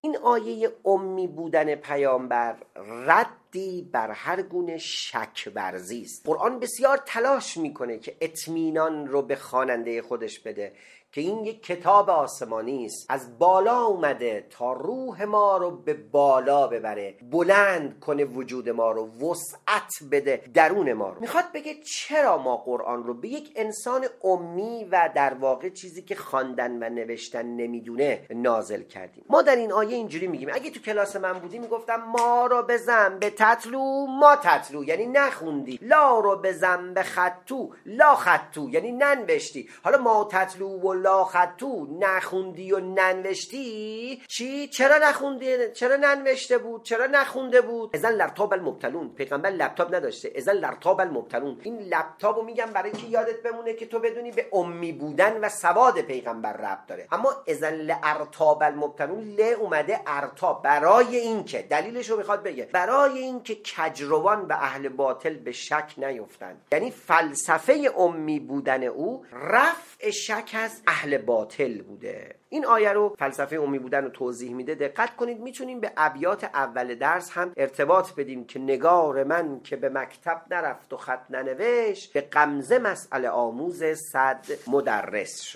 این آیه امی بودن پیامبر ردی بر هر گونه شک ورزی است. قرآن بسیار تلاش میکنه که اطمینان رو به خواننده خودش بده که این یک کتاب آسمانی است، از بالا اومده تا روح ما رو به بالا ببره، بلند کنه وجود ما رو، وسعت بده درون ما رو. میخواد بگه چرا ما قرآن رو به یک انسان امی و در واقع چیزی که خواندن و نوشتن نمیدونه نازل کردیم. ما در این آیه اینجوری میگیم، اگه تو کلاس من بودی میگفتم ما رو بزن به تتلو ما تتلو، یعنی نخوندی، لا رو بزن به خطو لا خطو، یعنی ننوشتی. حالا ما تتلو و لا خطو، نخوندی و ننوشتی چی؟ چرا نخوندی؟ چرا ننوشته بود؟ چرا نخونده بود؟ اذن لرتاب المبتلون، پیغمبر لپتاپ نداشته، اذن لرتاب المبتلون. این لپتاپو میگم برای اینکه یادت بمونه که تو بدونی به امی بودن و سواد پیغمبر ربط داره. اما اذن لرتاب المبتلون، ل اومده ارتاب، برای اینکه دلیلشو میخواد بگه، برای اینکه کجروان و اهل باطل به شک نیفتن. یعنی فلسفه امی بودن او رفع شک از اهل باطل بوده. این آیه رو فلسفه امی بودن رو توضیح میده. دقت کنید، میتونیم به ابیات اول درس هم ارتباط بدیم که نگار من که به مکتب نرفت و خط ننوشت، به غمزه مسئله آموز صد مدرس شد.